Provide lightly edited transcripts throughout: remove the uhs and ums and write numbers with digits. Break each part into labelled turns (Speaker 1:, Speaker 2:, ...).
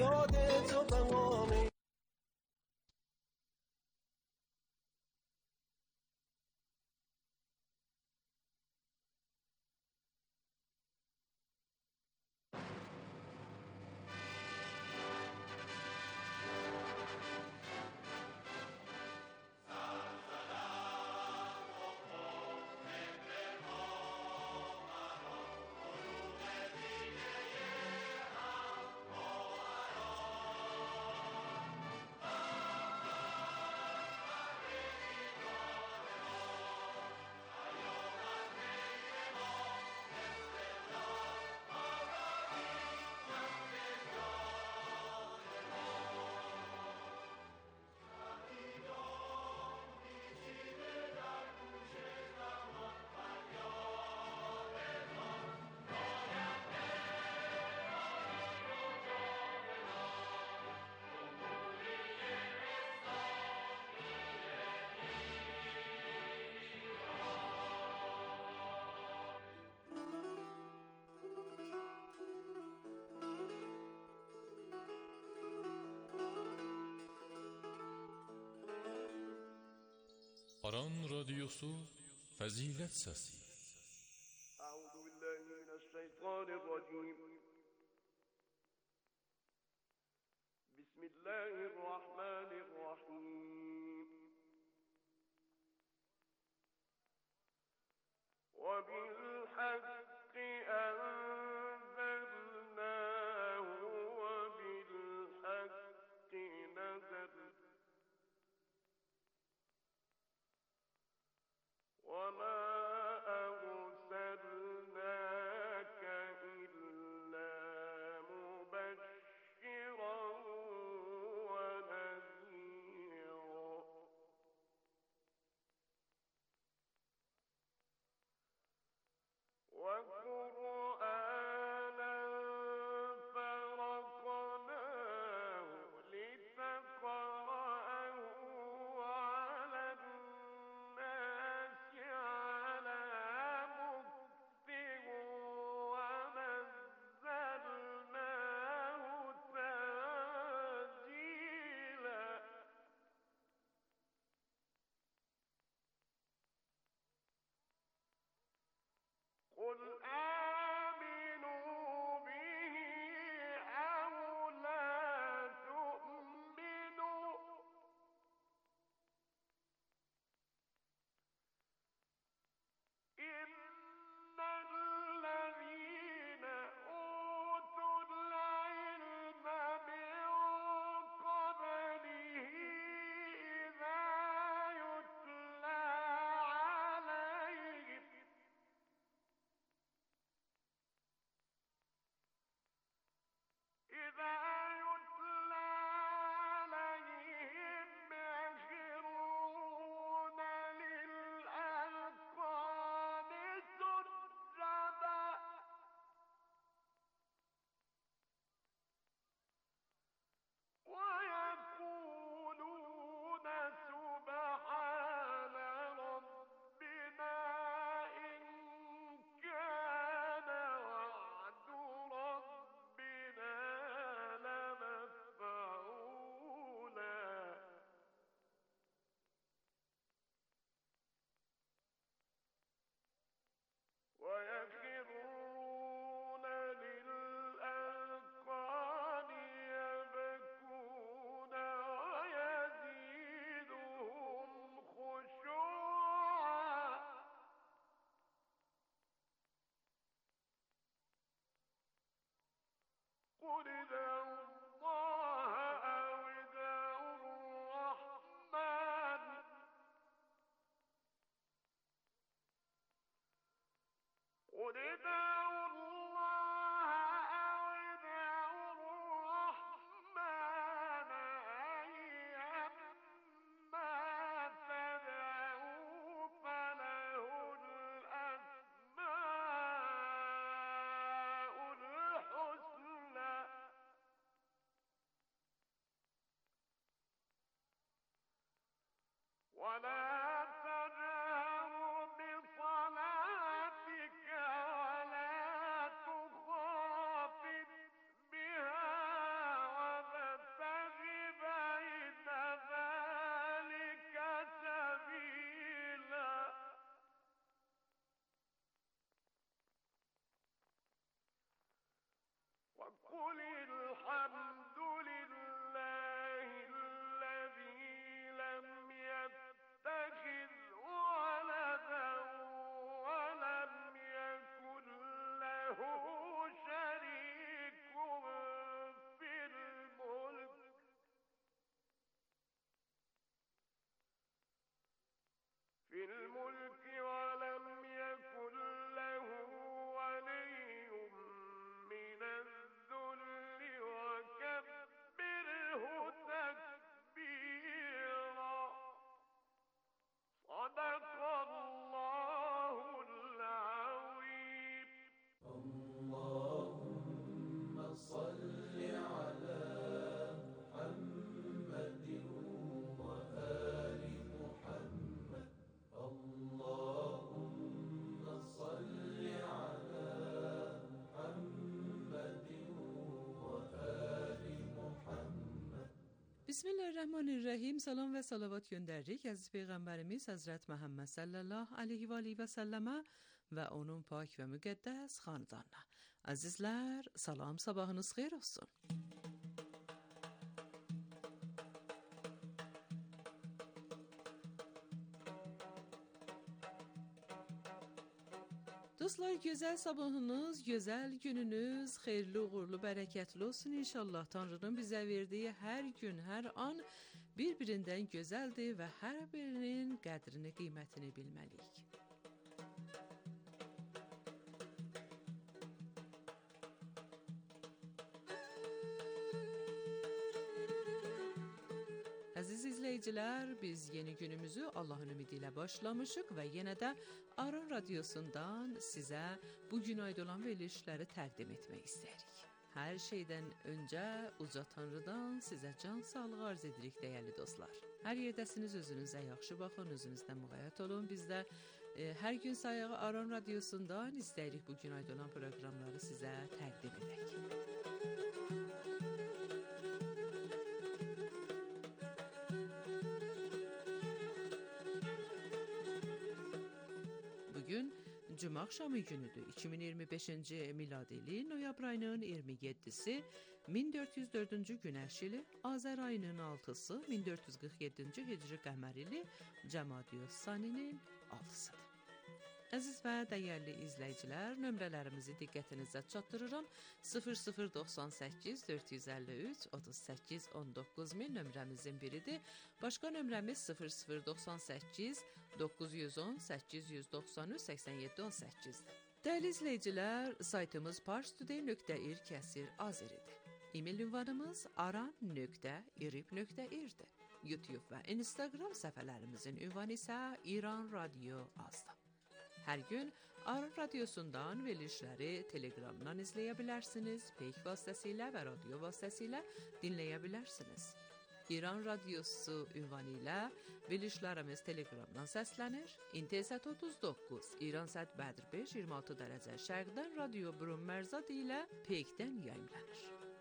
Speaker 1: یاد تو بمانه.
Speaker 2: Aran radyosu Fazilet Sesi.
Speaker 3: أعوذ بالله من الشيطان الرجيم. بسم الله الرحمن الرحيم. وبالحق أنزلناه وبالحق نزل وما أرسلناك إلا مبشرا ونذيرا وقرآنا فرقناه لتقرأه على الناس على مكث ونزلناه تنزيلا. قل آمنوا به أو لا تؤمنوا إن الذين أوتوا العلم من قبله إذا يتلى عليهم يخرون للأذقان سجدا ويقولون سبحان ربنا إن كان وعد ربنا لمفعولا. ويخرون للأذقان يبكون ويزيدهم خشوعا. قل ادعوا الله أو ادعوا الرحمن قل ادعوا الله أو ادعوا الرحمن أيما تدعوا فله الأسماء الحسنى. ولا تجهر بصلاتك ولا تخافت بها وقل الحمد لله الذي لم يتخذ ولدا ولم يكن له شريك في الملك ولم يكن له ولي من الذل وكبره تكبيرا صدق الله العظيم.
Speaker 1: اللهم صل على محمد وآل محمد. اللهم صل على محمد وآل محمد.
Speaker 4: Bismillahirrahmanirrahim. Salam ve salavat göndərdik əziz Peyğəmbərimiz Həzrət Məhəmməd sallallahu aleyhi və alihi və səlləmə və onun pak və müqəddəs xandanına. Əzizlər, salam, sabahınız xeyir olsun. Dostlar, gözəl sabahınız, gözəl gününüz xeyirli, uğurlu, bərəkətli olsun inşallah. Tanrının bizə verdiyi hər gün, hər an bir-birindən gözəldir və hər birinin qədrini, qiymətini bilməliyik. Əziz izləyicilər, biz yeni günümüzü Allahın ümidi ilə başlamışıq və yenə də Aran Radiosundan sizə bu gün aid olan verilişləri təqdim etmək istəyirik. Hər şeydən öncə uca Tanrıdan sizə can sağlığı arz edirik dəyərli dostlar. Hər yerdəsiniz, özünüzə yaxşı baxın, özünüzdən müğayət olun. Biz də hər gün sayağı Aran Radiosundan istəyirik bu gün aid olan proqramları sizə təqdim edək. Bugün Cuma axşamı günüdür. 2025-ci miladi ilin noyabr ayının 27-si 1404-cü günəş ili, Azər ayının 6-sı 1447-ci hicri qəmər ili, Cəmadi Saninin 6-sıdır. Əziz və dəyərli izləyicilər, nömrələrimizi diqqətinizə çatdırıram. 0098 453 38 19 min nömrəmizin biridir. Başqa nömrəmiz 0098 910 893 87 18-dir. Dəyərli izləyicilər, saytımız parstoday.ir/azeridir. E-mail ünvanımız aran.irib.ir-dir. YouTube və Instagram səhifələrimizin ünvanı isə İran Radio azdır. Hər gün Aran Radiosundan verilişləri Telegramdan izləyə bilərsiniz, Peyk vasitəsilə və radio vasitəsilə dinləyə bilərsiniz. İran Radiosu ünvanı ilə verilişlərimiz Telegramdan səslənir. İntezat 39, İran Səd Bədr 5, 26 dərəcə şərqdən Radio Brum Mərzad ilə Peykdən yayımlanır.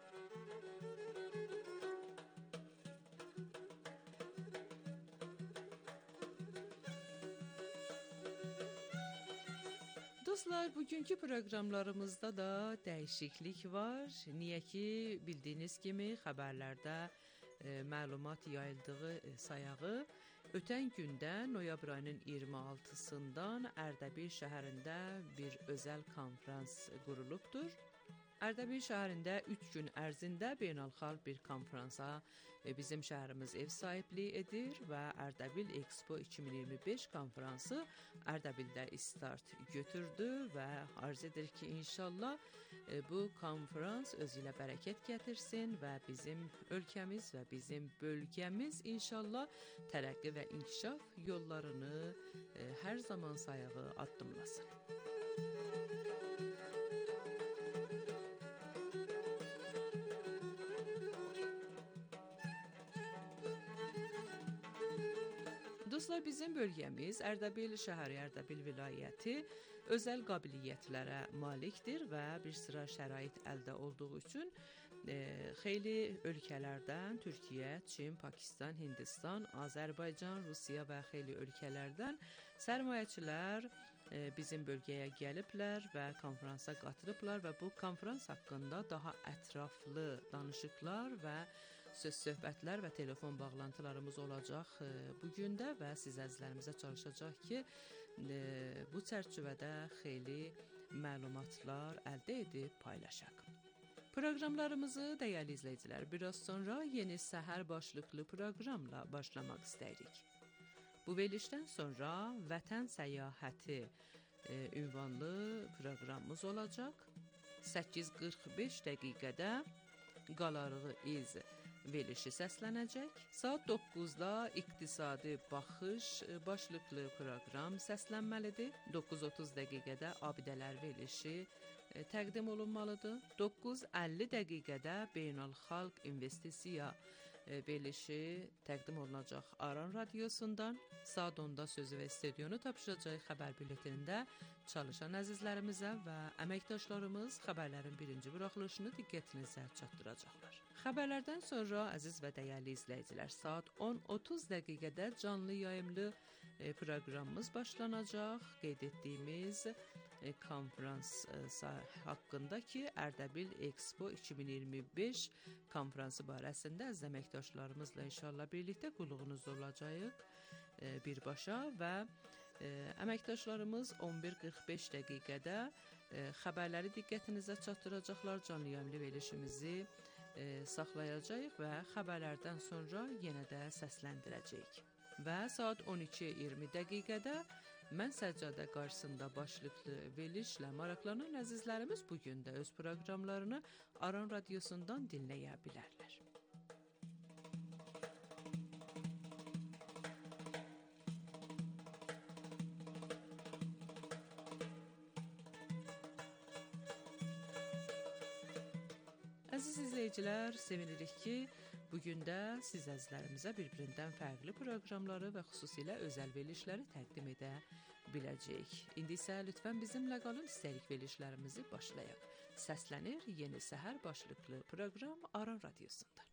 Speaker 4: Dostlar, bugünkü proqramlarımızda da dəyişiklik var. Niyə ki, bildiyiniz kimi xəbərlərdə məlumat yayıldığı sayağı ötən gündə noyabr ayının 26-sından Ərdəbil şəhərində bir özəl konfrans qurulubdur. Ərdəbil şəhərində 3 gün ərzində beynəlxalq bir konfransa bizim şəhərimiz ev sahibliyi edir və Ərdəbil Expo 2025 konfransı Ərdəbildə start götürdü və arz edir ki, inşallah bu konfrans özü ilə bərəkət gətirsin və bizim ölkəmiz və bizim bölgəmiz inşallah tərəqqi və inkişaf yollarını hər zaman sayağı addımlasın. Dostlar, bizim bölgəmiz Ərdəbil şəhəri, Ərdəbil vilayəti özəl qabiliyyətlərə malikdir və bir sıra şərait əldə olduğu üçün xeyli ölkələrdən, Türkiyə, Çin, Pakistan, Hindistan, Azərbaycan, Rusiya və xeyli ölkələrdən sərmayəçilər bizim bölgəyə gəliblər və konfransa qatılıblar və bu konfrans haqqında daha ətraflı danışıqlar və söz-söhbətlər və telefon bağlantılarımız olacaq bu gündə və siz əzizlərimizə çalışacaq ki, bu çərçivədə xeyli məlumatlar əldə edib paylaşaq. Proqramlarımızı dəyərli izləyicilər, biraz sonra Yeni Səhər başlıqlı proqramla başlamaq istəyirik. Bu verilişdən sonra Vətən Səyahəti ünvanlı proqramımız olacaq. 8:45 dəqiqədə Qalarığı iz verilişi səslənəcək. Saat 9-da İqtisadi Baxış başlıqlı proqram səslənməlidir. 9:30 dəqiqədə Abidələr verilişi təqdim olunmalıdır. 9:50 dəqiqədə Beynəlxalq İnvestisiya verilişi təqdim olunacaq Aran radiosundan. Saat 10-da sözü və stadionu tapşıracaq xəbər bülletenində çalışan əzizlərimizə və əməkdaşlarımız xəbərlərin birinci buraxılışını diqqətinizə çatdıracaqlar. Xəbərlərdən sonra əziz və dəyərli izləyicilər, saat 10:30 dəqiqədə canlı yayımlı proqramımız başlanacaq. Qeyd etdiyimiz konfrans haqqında ki, Ərdəbil Expo 2025 konfransı barəsində əziz əməkdaşlarımızla inşallah birlikdə qulluğunuzda olacağıq birbaşa və əməkdaşlarımız 11:45 dəqiqədə xəbərləri diqqətinizə çatdıracaqlar. Canlı yayımlı verilişimizi saxlayacağıq və xəbərlərdən sonra yenə də səsləndirəcəyik. Və saat 12:20 dəqiqədə Mən Səccadə qarşısında başlıqlı verilişlə maraqlanan əzizlərimiz bugün də öz proqramlarını Aran radiosundan dinləyə bilərlər. Əziz izləyicilər, sevinirik ki, bugün də siz əzizlərimizə bir-birindən fərqli proqramları və xüsusilə özəl verilişləri təqdim edə biləcəyik. İndi isə lütfən bizimlə qalın, istəyirik verilişlərimizi başlayaq. Səslənir Yeni Səhər başlıqlı proqram Aran radiosundan.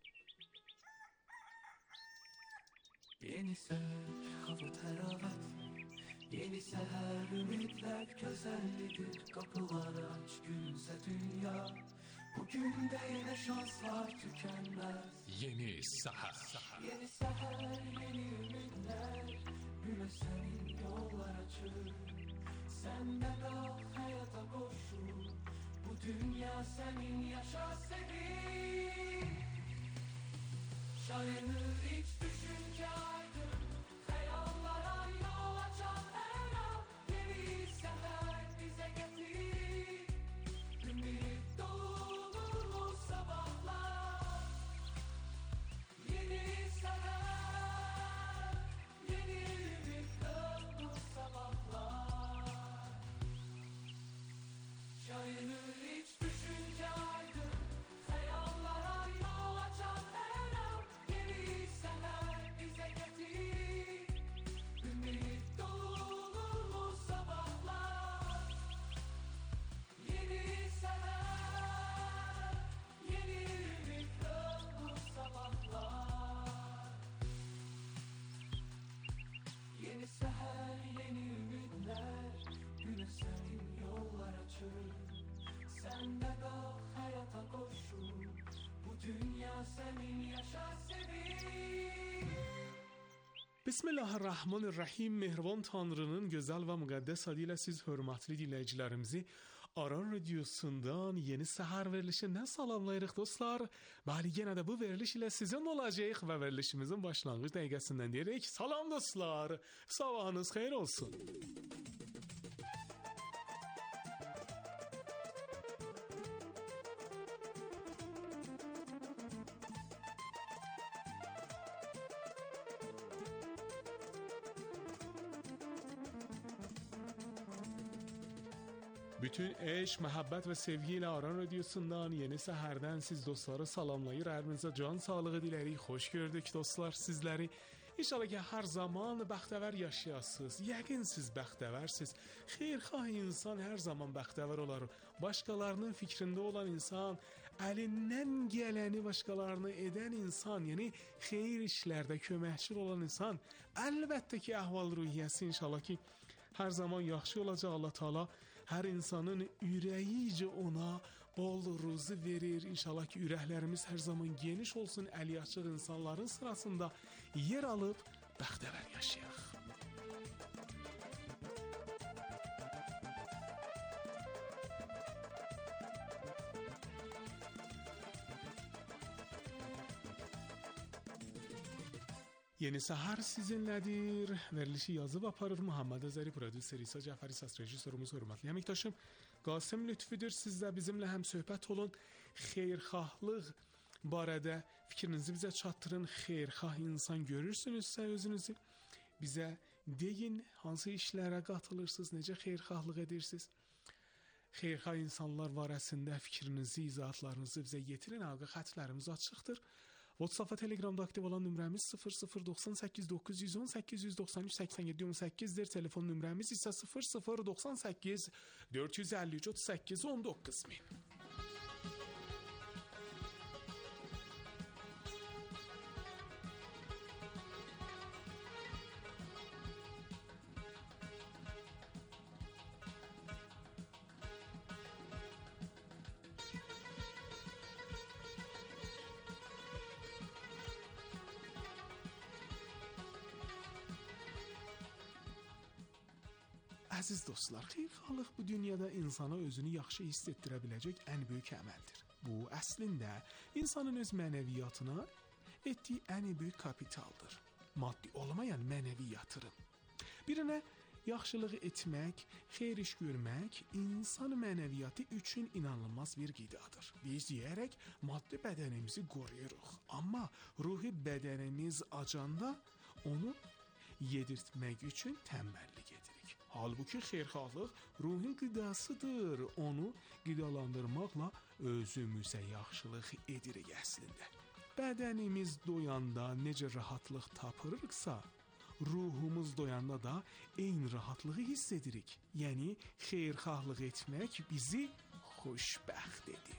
Speaker 1: Yeni sövk, hava təravət, yeni səhər ümidlər gözəllidir, qapılar aç gülsə dünya. Bugün de yine şanslar tükenmez.
Speaker 2: Yeni Səhər.
Speaker 1: Yeni səhər, yeni ümitler, güne senin yollar açır. Sen de kal hayata koşul, bu dünya senin, yaşa sevin. Şayanır hiç düşünce aydın, hayallara yol açan her an. Yeni səhər bize getir, ümit dolu sabahlar. Yeni səhər, yeni ümit dolu sabahlar. Şayanır hiç düşünce aydın, hayallara yol açan her an. Yeni səhər bize getir, ümit dolu sabahlar. Yeni səhər, yeni ümit dolu sabahlar. Yeni səhər, yeni ümitler, güne senin yollar açır. Sen de kalk hayata koşul, bu dünya senin, yaşa sevin.
Speaker 5: Bismillahirrahmanirrahim. Mehriban Tanrının gözəl və müqəddəs adı ilə siz hörmətli dinləyicilərimizi Aran radiosundan Yeni Səhər verilişindən salamlayırıq dostlar. Bəli, yenə də bu veriliş ilə sizin olacağıq və verilişimizin başlanğıc dəqiqəsindən deyirik. Salam dostlar, sabahınız xeyir olsun. Bütün eşq, məhəbbət və sevgi ilə Aran radiosundan Yeni Səhərdən siz dostları salamlayır. Hər birinizə can sağlığı dilərik. Xoş gördük dostlar sizləri. İnşallah ki, hər zaman bəxtəvər yaşayasınız. Yəqin siz bəxtəvərsiniz. Xeyirxah insan hər zaman bəxtəvər olar. Başqalarının fikrində olan insan, əlindən gələni başqalarına edən insan, yəni xeyir işlərdə köməkçi olan insan, əlbəttə ki, əhval-ruhiyyəsi inşallah ki, hər zaman yaxşı olacaq. Allah Taala hər insanın ürəyincə ona bol ruzi verir. İnşallah ki, ürəklərimiz hər zaman geniş olsun. Əli açıq insanların sırasında yer alıb bəxtəvər yaşayaq. Yeni Səhər sizinlədir. Verilişi yazıb aparır Muhammed Azəri, prodüser İsa Cəfəri, səs rejissorumuz, hörmətli əməkdaşım Qasım Lütfüdür. Siz də bizimlə həm söhbət olun. Xeyirxahlıq barədə fikrinizi bizə çatdırın. Xeyirxah insan görürsünüzsə özünüzü bizə deyin, hansı işlərə qatılırsınız, necə xeyirxahlıq edirsiniz. Xeyirxah insanlar barəsində fikrinizi, izahatlarınızı bizə yetirin. Əlaqə xətlərimiz açıqdır. WhatsApp və Telegramda aktiv olan nömrəmiz 0098 910 893 87 18-dir. Telefon nömrəmiz isə 0098 453 38 19 min. Əziz dostlar, xeyirxahlıq bu dünyada insana özünü yaxşı hiss etdirə biləcək ən böyük əməldir. Bu, əslində, insanın öz mənəviyyatına etdiyi ən böyük kapitaldır. Maddi olmayan mənəvi yatırım. Birinə yaxşılıq etmək, xeyir iş görmək insan mənəviyyatı üçün inanılmaz bir qidadır. Biz yeyərək maddi bədənimizi qoruyuruq. Amma ruhi bədənimiz acanda onu yedirtmək üçün tənbəllik edirik. Halbuki xeyirxahlıq ruhin qidasıdır. Onu qidalandırmaqla özümüzə yaxşılıq edirik əslində. Bədənimiz doyanda necə rahatlıq tapırıqsa, ruhumuz doyanda da eyni rahatlığı hiss edirik. Yəni, xeyirxahlıq etmək bizi xoşbəxt edir.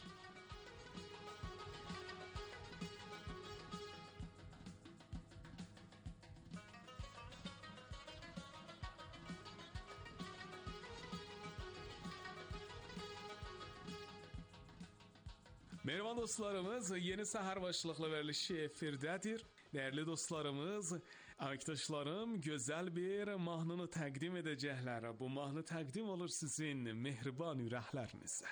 Speaker 5: Merhaba dostlarımız, Yeni Səhər başlıqlı verilişi efirdədir. Dəyərli dostlarımız, arkadaşlarım gözəl bir mahnını təqdim edəcəklər. Bu mahnı təqdim olur sizin mehriban ürəklərinizə.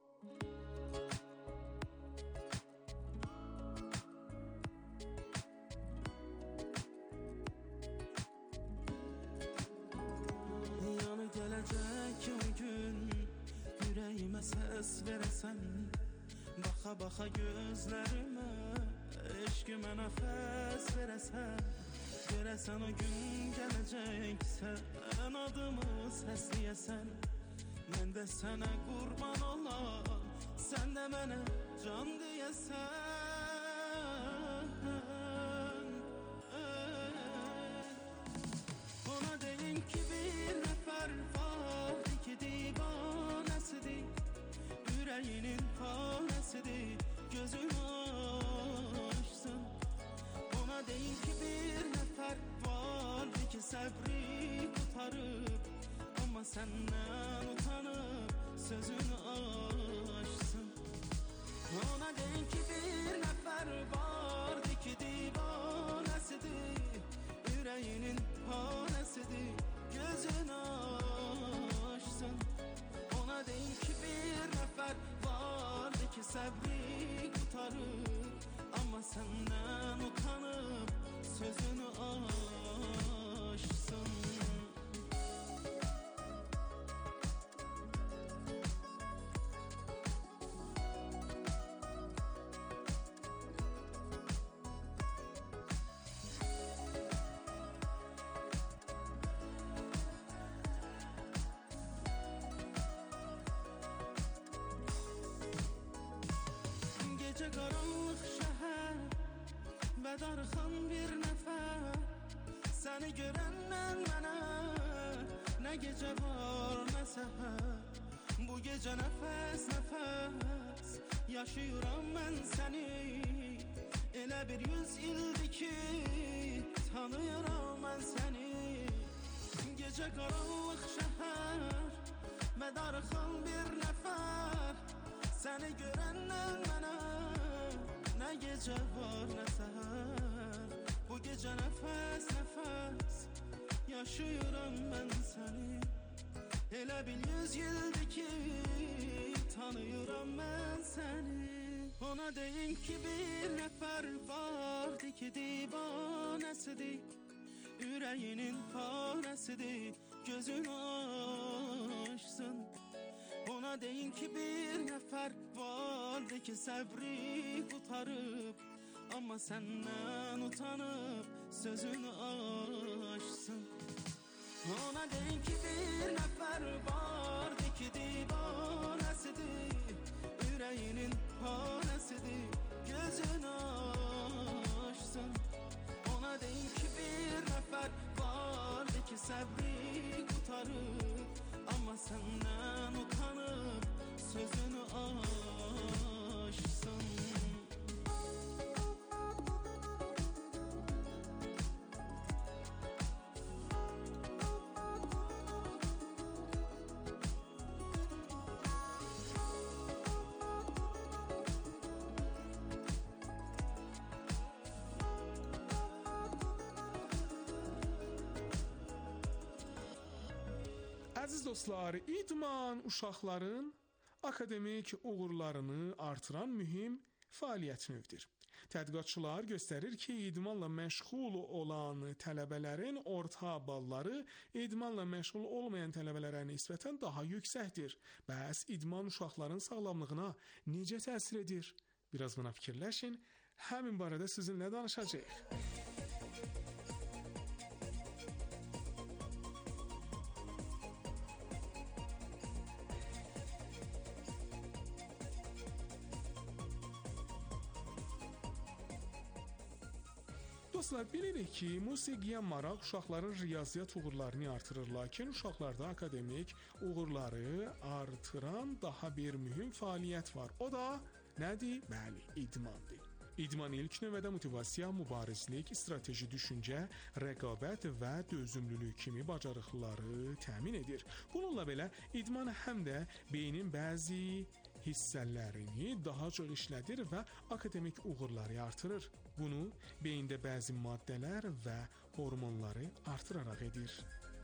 Speaker 1: Yanı gələcək o gün ürəyimə səs verəsən, baxa-baxa gözlərimə eşqimə nəfəs verəsən, görəsən o gün gələcək sən adımı səsləyəsən, mən də sənə qurban olam, sən də mənə can deyəsən. Ona deyin ki bir nəfər vardı ki divanəsidir, ürəyinin tanəsidir, gözünü açsın. Ona deyin ki bir nəfər vardı ki səbri qutarıb, amma səndən utanıb sözünü açsın. Ona deyin ki bir nəfər vardı ki divanəsidir, ürəyinin tanəsidir, gözünü açsın. Ona deyin ki bir nəfər vardı ki səbri qutarıb, amma səndən utanıb sözünü açsın. Gecə qaranlıq şəhər və darıxan bir nəfər, səni görəndən mənə nə gecə var nə səhər. Bu gecə nəfəs nəfəs yaşayıram mən səni, elə bir 100 ildir ki tanıyıram mən səni. gecə qaranlıq şəhər və darıxan bir nəfər səni görəndən mənə nə gecə var nə səhər bu gecə nəfəs nəfəs yaşayıram mən səni elə bil 100 ildir ki tanıyıram mən səni ona deyin ki bir nəfər vardı ki divanəsidir ürəyinin parəsidir gözün açsın ona deyin ki bir nəfər vardı ki səbri qutarıb amma səndən utanıb sözünü açsın ona deyin ki bir nəfər vardı ki divanəsidir ürəyinin parəsidir gözün açsın ona deyin ki bir nəfər vardı ki səbri qutarıb amma səndən utanıb sözünü açsın
Speaker 5: Əziz dostlar, idman uşaqların akademik uğurlarını artıran mühüm fəaliyyət növüdür. Tədqiqatçılar göstərir ki, idmanla məşğul olan tələbələrin orta balları idmanla məşğul olmayan tələbələrə nisbətən daha yüksəkdir. Bəs idman uşaqların sağlamlığına necə təsir edir? Biraz buna fikirləşin, həmin barədə sizinlə danışacağıq. Dostlar, bilirik ki, musiqiyə maraq uşaqların riyaziyyat uğurlarını artırır, lakin uşaqlarda akademik uğurları artıran daha bir mühüm fəaliyyət var. O da nədir? Bəli, idmandır. İdman ilk növbədə motivasiya, mübarizlik, strateji düşüncə, rəqabət və dözümlülük kimi bacarıqları təmin edir. Bununla belə, idman həm də beynin bəzi hissələrini daha çox işlədir və akademik uğurları artırır. Bunu beyində bəzi maddələr və hormonları artıraraq edir.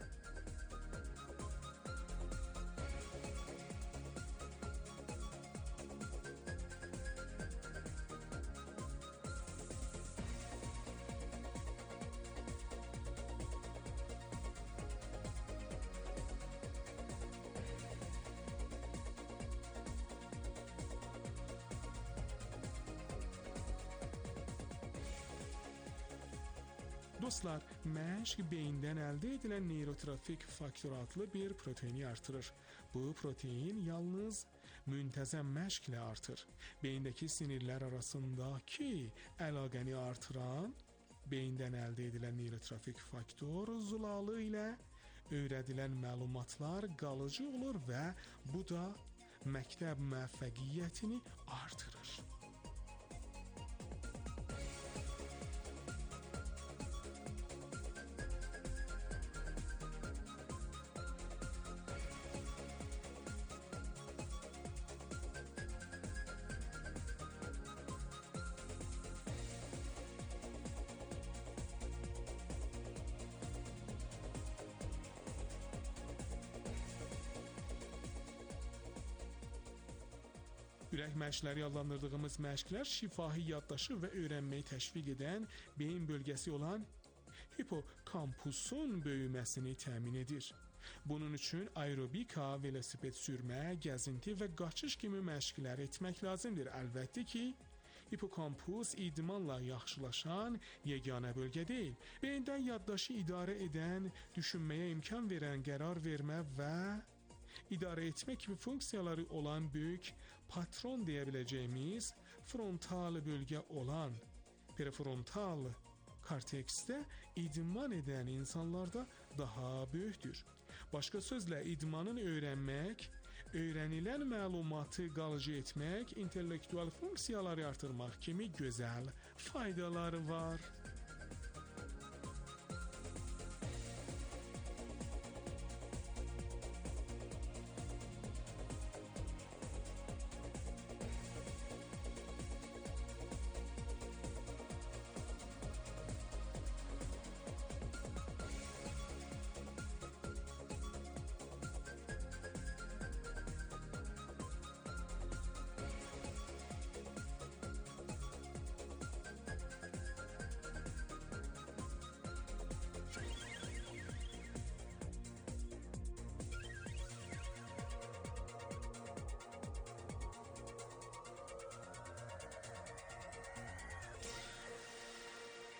Speaker 5: Dostlar, məşq beyindən əldə edilən neyrotrofik faktor adlı bir proteini artırır. Bu protein yalnız müntəzəm məşqlə artır. Beyindəki sinirlər arasındakı əlaqəni artıran, beyindən əldə edilən neyrotrofik faktor zulalı ilə öyrədilən məlumatlar qalıcı olur və bu da məktəb müvəffəqiyyətini artırır. Ürək məşqləri adlandırdığımız məşqlər şifahi yaddaşı və öyrənməyi təşviq edən beyin bölgəsi olan hipokampusun böyüməsini təmin edir. Bunun üçün aerobika, velosiped sürmə, gəzinti və qaçış kimi məşqlər etmək lazımdır. Əlbəttə ki, hipokampus idmanla yaxşılaşan yeganə bölgə deyil. Beyindən yaddaşı idarə edən, düşünməyə imkan verən, qərar vermə və idarə etmə kimi funksiyaları olan böyük patron deyə biləcəyimiz frontal bölgə olan prefrontal korteksdə idman edən insanlarda daha böyükdür. Başqa sözlə, idmanın öyrənmək, öyrənilən məlumatı qalıcı etmək, intellektual funksiyaları artırmaq kimi gözəl faydaları var.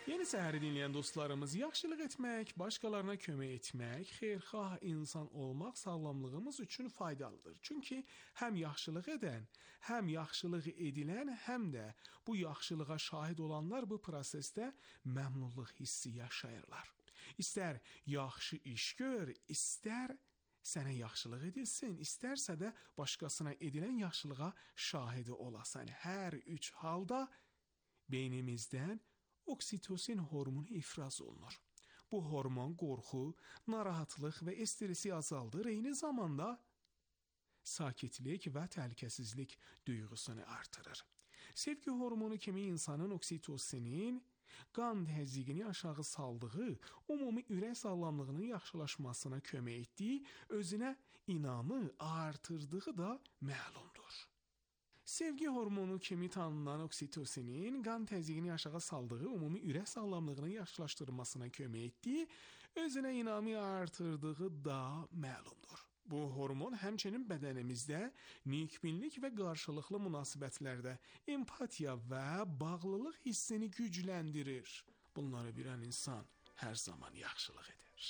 Speaker 5: Yeni Səhəri dinləyən dostlarımız, yaxşılıq etmək, başqalarına kömək etmək, xeyirxah insan olmaq sağlamlığımız üçün faydalıdır. Çünki həm yaxşılıq edən, həm yaxşılıq edilən, həm də bu yaxşılığa şahid olanlar bu prosesdə məmnunluq hissi yaşayırlar. İstər yaxşı iş gör, istər sənə yaxşılıq edilsin, istərsə də başqasına edilən yaxşılığa şahidi olasan. Hər üç halda beynimizdən oksitosin hormonu ifraz olunur. Bu hormon qorxu, narahatlıq və stresi azaldır, eyni zamanda sakitlik və təhlükəsizlik duyğusunu artırır. Sevgi hormonu kimi insanın oksitosinin qan təzyiqini aşağı saldığı, ümumi ürək sağlamlığının yaxşılaşmasına kömək etdiyi, özünə inamı artırdığı da məlumdur. Sevgi hormonu kimi tanınan oksitosinin qan təzyiqini aşağı saldığı, ümumi ürək sağlamlığının yaxşılaşdırmasına kömək etdiyi, özünə inamı artırdığı da məlumdur. Bu hormon həmçinin bədənimizdə nikbinlik və qarşılıqlı münasibətlərdə empatiya və bağlılıq hissini gücləndirir. Bunları bilən insan hər zaman yaxşılıq edir.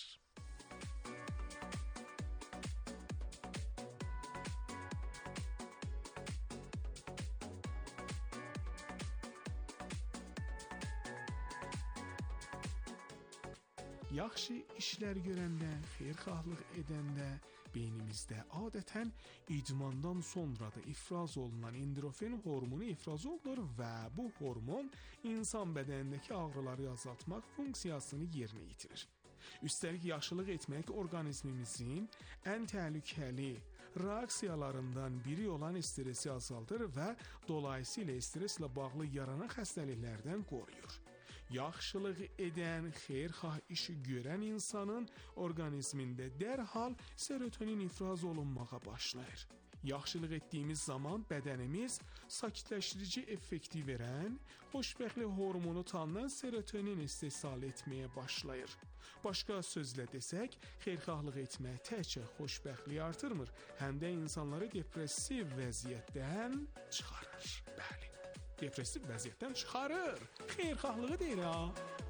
Speaker 5: Yaxşı işlər görəndə, xeyirxahlıq edəndə beynimizdə adətən idmandan sonra da ifraz olunan endorfin hormonu ifraz olunur və bu hormon insan bədənindəki ağrıları azaltmaq funksiyasını yerinə yetirir. Üstəlik yaxşılıq etmək orqanizmimizin ən təhlükəli reaksiyalarından biri olan stresi azaldır və dolayısıyla streslə bağlı yaranan xəstəliklərdən qoruyur. Yaxşılıq edən, xeyirxah işi görən insanın orqanizmində dərhal serotonin ifraz olunmağa başlayır. Yaxşılıq etdiyimiz zaman bədənimiz sakitləşdirici effekti verən, xoşbəxtlik hormonu tanınan serotonin istehsal etməyə başlayır. Başqa sözlə desək, xeyirxahlıq etmək təkcə xoşbəxtliyi artırmır, həm də insanları depressiv vəziyyətdən çıxarır. Bəli. Depressiv vəziyyətdən çıxarır. Xeyirxahlığı deyir ha.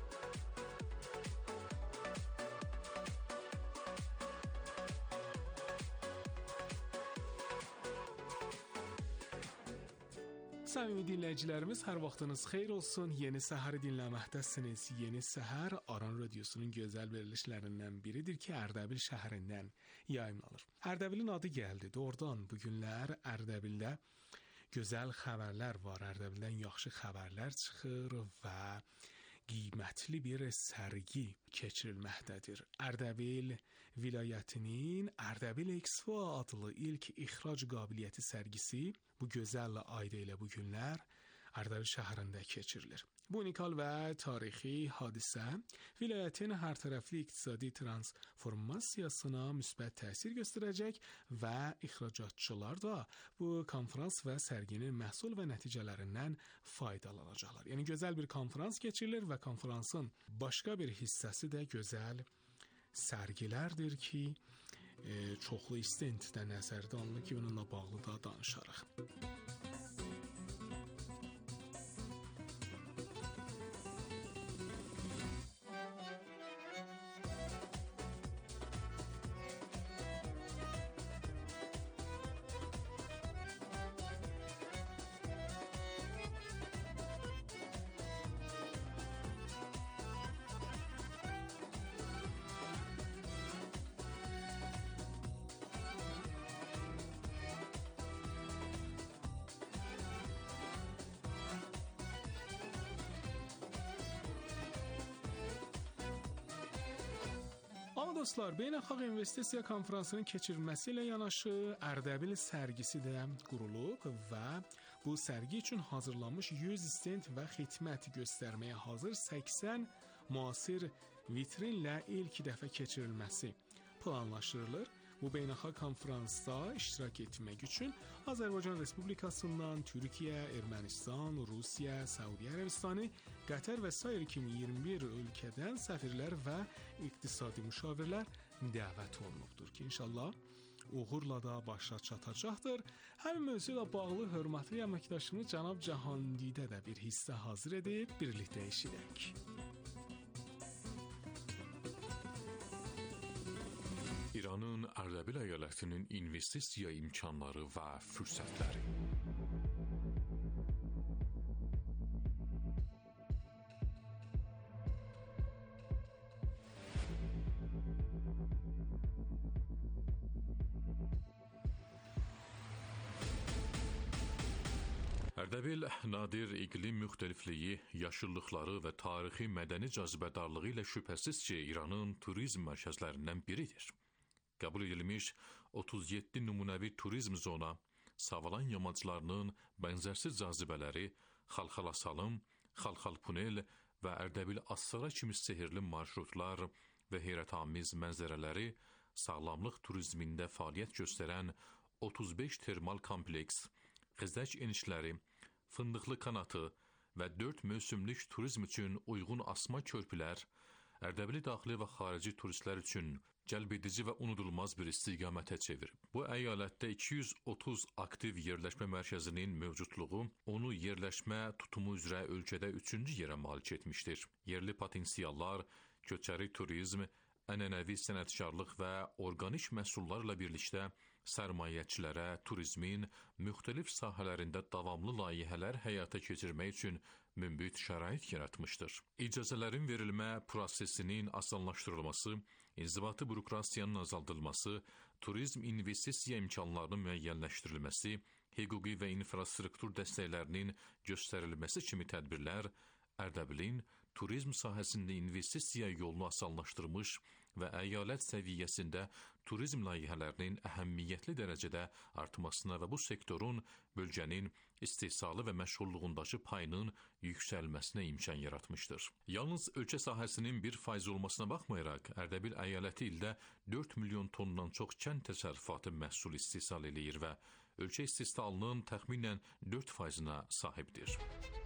Speaker 5: Səmimi dinləyicilərimiz, hər vaxtınız xeyir olsun. Yeni Səhəri dinləməkdəsiniz. Yeni Səhər Aran Radiosunun gözəl verilişlərindən biridir ki, Ərdəbil şəhərindən yayımlanır. Ərdəbilin adı gəldi. Doğrudan bu günlər Ərdəbildə gözəl xəbərlər var. Ərdəbildən yaxşı xəbərlər çıxır və qiymətli bir sərgi keçirilməkdədir. Ərdəbil vilayətinin Ərdəbil Expo adlı ilk ixrac qabiliyyəti sərgisi bu gözəl ayda ilə bu günlər Ərdəbil şəhərində keçirilir. Bu unikal və tarixi hadisə vilayətin hər tərəfli iqtisadi transformasiyasına müsbət təsir göstərəcək və ixracatçılar da bu konfrans və sərginin məhsul və nəticələrindən faydalanacaqlar. Yəni gözəl bir konfrans keçirilir və konfransın başqa bir hissəsi də gözəl sərgilərdir ki, çoxlu istintdə nəzərdə alınır ki, bununla bağlı da danışarıq. Amma dostlar, Beynəlxalq İnvestisiya Konfransının keçirilməsi ilə yanaşı Ərdəbil sərgisi də qurulub və bu sərgi üçün hazırlanmış 100 stend və xidmət göstərməyə hazır 80 müasir vitrinlə ilk dəfə keçirilməsi planlaşdırılır. Bu beynəlxalq konfransda iştirak etmək üçün Azərbaycan Respublikasından Türkiyə, Ermənistan, Rusiya, Səudiyyə Ərəbistanı, Qətər və sair kimi 21 ölkədən səfirlər və iqtisadi müşavirlər dəvət olunubdur ki, inşallah uğurla da başa çatacaqdır. Həmin mövzu ilə bağlı hörmətli əməkdaşımız cənab Cahandidə də bir hissə hazır edib birlikdə eşidək.
Speaker 2: İranın Ərdəbil əyalətinin investisiya imkanları və fürsətləri. Ərdəbil nadir iqlim müxtəlifliyi, yaşıllıqları və tarixi mədəni cazibədarlığı ilə şübhəsiz ki, İranın turizm mərkəzlərindən biridir. Qəbul edilmiş 37 nümunəvi turizm zona, Savalan yamaclarının bənzərsiz cazibələri, Xalxala Salım, Xalxal Punel və Ərdəbil Assara kimi sehirli marşrutlar və heyrətamiz mənzərələri, sağlamlıq turizmində fəaliyyət göstərən 35 termal kompleks, Xizək enişləri, Fındıqlı kanatı və 4 mövsümlük turizm üçün uyğun asma körpülər, Ərdəbili daxili və xarici turistlər üçün cəlbedici və unudulmaz bir istiqamətə çevirib. Bu əyalətdə 230 aktiv yerləşmə mərkəzinin mövcudluğu onu yerləşmə tutumu üzrə ölkədə 3-cü yerə malik etmişdir. Yerli potensiallar, köçəri turizm, ənənəvi sənətkarlıq və orqanik məhsullarla birlikdə sərmayəçilərə turizmin müxtəlif sahələrində davamlı layihələr həyata keçirmək üçün münbit şərait yaratmışdır. İcazələrin verilmə prosesinin asanlaşdırılması, inzibati bürokrasiyanın azaldılması, turizm investisiya imkanlarının müəyyənləşdirilməsi, hüquqi və infrastruktur dəstəklərinin göstərilməsi kimi tədbirlər Ərdəbilin turizm sahəsində investisiya yolunu asanlaşdırmış və əyalət səviyyəsində turizm layihələrinin əhəmiyyətli dərəcədə artmasına və bu sektorun bölgənin istehsalı və məşğulluğundakı payının yüksəlməsinə imkan yaratmışdır. Yalnız ölkə sahəsinin 1% olmasına baxmayaraq, Ərdəbil əyaləti ildə 4 milyon tondan çox kənd təsərrüfatı məhsul istehsal eləyir və ölkə istehsalının təxminən 4%-na sahibdir.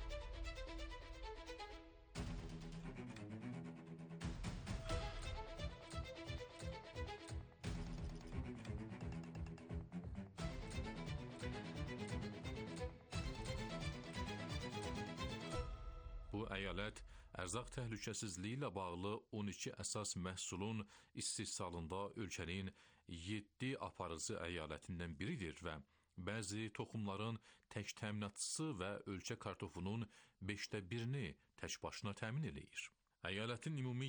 Speaker 2: Bu əyalət ərzaq təhlükəsizliyi ilə bağlı 12 əsas məhsulun istehsalında ölkənin 7 aparıcı əyalətindən biridir və bəzi toxumların tək təminatçısı və ölkə kartofunun 1/5-ni tək başına təmin eləyir. Əyalətin ümumi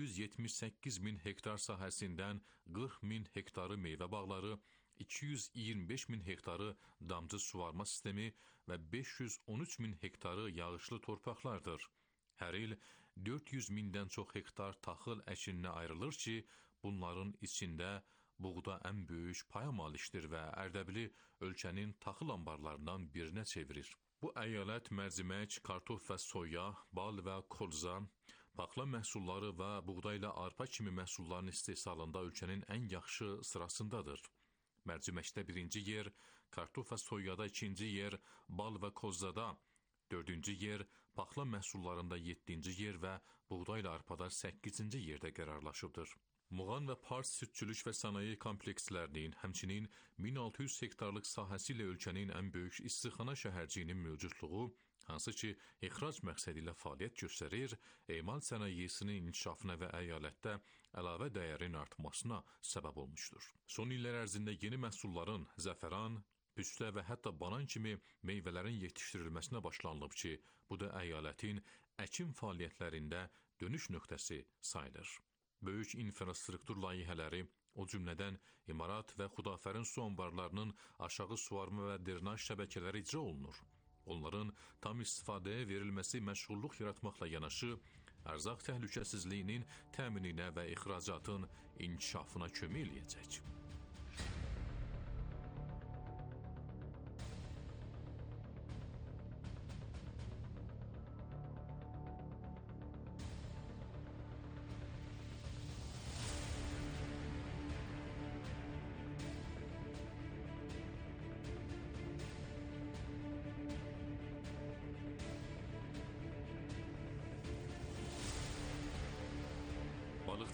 Speaker 2: 778 min hektar sahəsindən 40 min hektarı meyvə bağları, 225 min hektarı damcı suvarma sistemi və 513 min hektarı yağışlı torpaqlardır. Hər il 400 mindən çox hektar taxıl əkininə ayrılır ki, bunların içində buğda ən böyük paya malikdir və Ərdəbili ölkənin taxıl anbarlarından birinə çevirir. Bu əyalət mərcimək, kartof və soya, bal və kolza, paxla məhsulları və buğda ilə arpa kimi məhsulların istehsalında ölkənin ən yaxşı sırasındadır. Mərciməkdə 1-ci yer, kartof və soyada 2-ci yer, bal və kozada 4-cü yer, paxla məhsullarında 7-ci yer və buğda ilə arpada 8-ci yerdə qərarlaşıbdır. Muğan və Pars südçülük və sənaye komplekslərinin, həmçinin 1600 hektarlıq sahəsi ilə ölkənin ən böyük istixana şəhərciyinin mövcudluğu, hansı ki, ixrac məqsədi ilə fəaliyyət göstərir, emal sənayesinin inkişafına və əyalətdə əlavə dəyərin artmasına səbəb olmuşdur. Son illər ərzində yeni məhsulların, zəfəran, püstə və hətta banan kimi meyvələrin yetişdirilməsinə başlanılıb ki, bu da əyalətin əkin fəaliyyətlərində dönüş nöqtəsi sayılır. Böyük infrastruktur layihələri, o cümlədən İmarat və Xudafərin su anbarlarının aşağı suvarma və drenaj şəbəkələri icra olunur. Onların tam istifadəyə verilməsi məşğulluq yaratmaqla yanaşı, ərzaq təhlükəsizliyinin təmininə və ixracatın inkişafına kömək eləyəcək.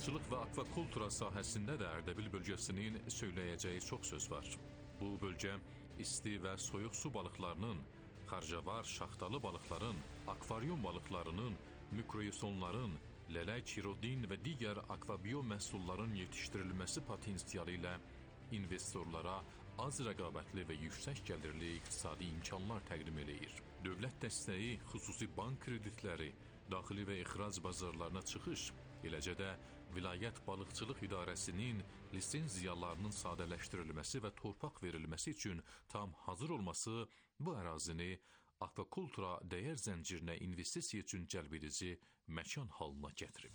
Speaker 2: balıqçılıq və akvakultura sahəsində də Ərdəbil bölgəsinin söyləyəcəyi çox söz var. Bu bölgə isti və soyuq su balıqlarının, xarcavar, şaxtalı balıqların, akvaryum balıqlarının, mikroyosonların, lələk, rodin və digər akvabiyo məhsulların yetişdirilməsi potensialı ilə investorlara az rəqabətli və yüksək gəlirli iqtisadi imkanlar təqdim eləyir. Dövlət dəstəyi, xüsusi bank kreditləri, daxili və ixrac bazarlarına çıxış, eləcə də Vilayət Balıqçılıq İdarəsinin lisenziyalarının sadələşdirilməsi və torpaq verilməsi üçün tam hazır olması bu ərazini akvakultura dəyər zəncirinə investisiya üçün cəlbedici məkan halına gətirib.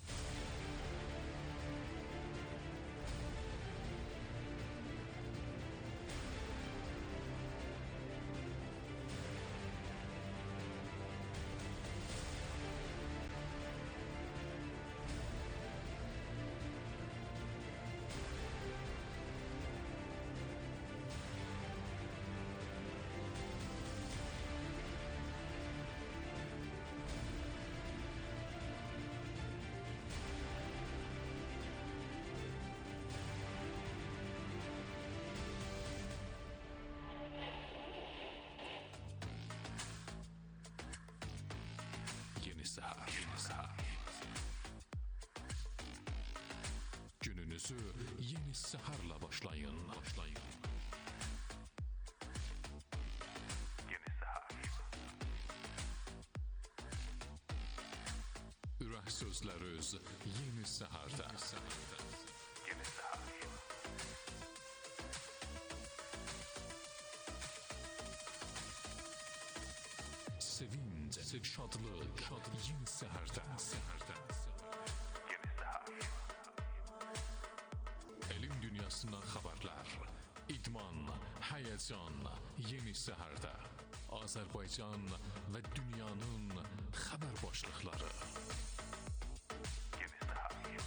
Speaker 2: Gününüzü yeni səharla başlayın. Yeni səhər. Ürək sözləriniz yeni səhərdə. Yeni səhər. Sevinç, şadlıq, yeni səhərdə. Yeni səhər. Elm dünyasından xəbərlər, idman, həyəcan, yeni səhərdə. Azərbaycan və dünyanın xəbər başlıqları. Yeni səhər.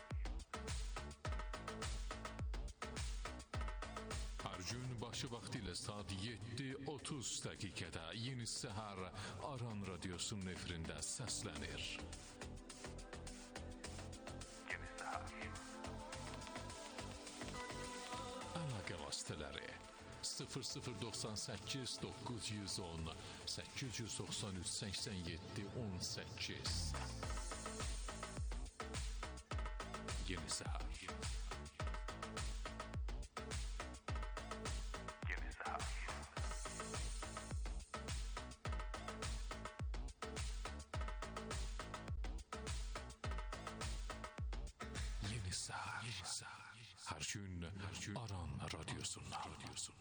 Speaker 2: Hər gün başı vaxtı ilə saat 7:30 dəqiqədə Yeni Səhər Aran Radiosunun efirində səslənir. Yeni Səhər. Əlaqə vasitələri 0098 910 893 87 18. Yeni Səhər. Hər gün Aran Radiosundan.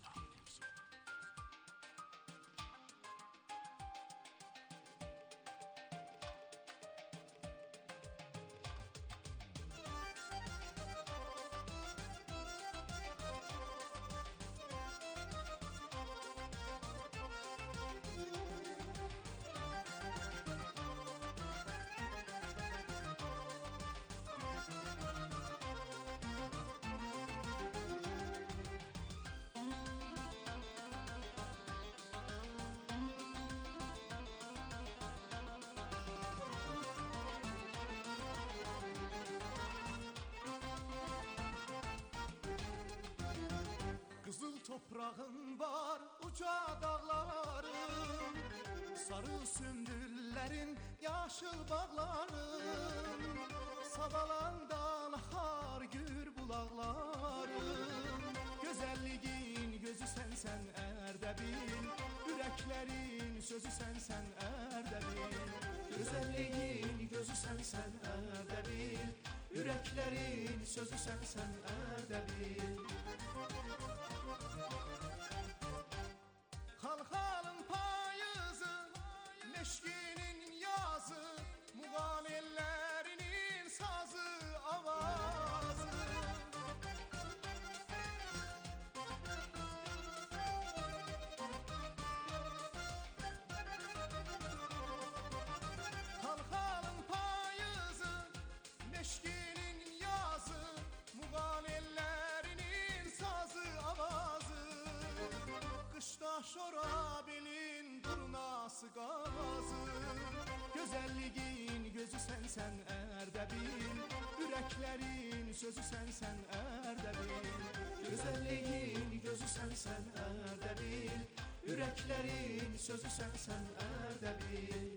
Speaker 1: Qızıl toprağın var uca dağların, sarı sümbüllərin yaşıl bağların, sadalandan axar gür bulaqların. Gözəlliyin gözü sənsən Ərdəbil, ürəklərin sözü sənsən Ərdəbil. Gözəlliyin gözü sənsən Ərdəbil, ürəklərin sözü sənsən Ərdəbil. Xalxalın payızı, meşkinin yazı, muğam ellərinin sazı, avazı. Xalxalın payızı, meşkinin yazı, muğam ellərinin sazı, avazı. Qışda şorabelin durnası qazı, gözəlliyin gözü sənsən Ərdəbil, Ürəklərin sözü sənsən Ərdəbil, gözəlliyin gözü sənsən Ərdəbil, ürəklərin sözü sənsən Ərdəbil.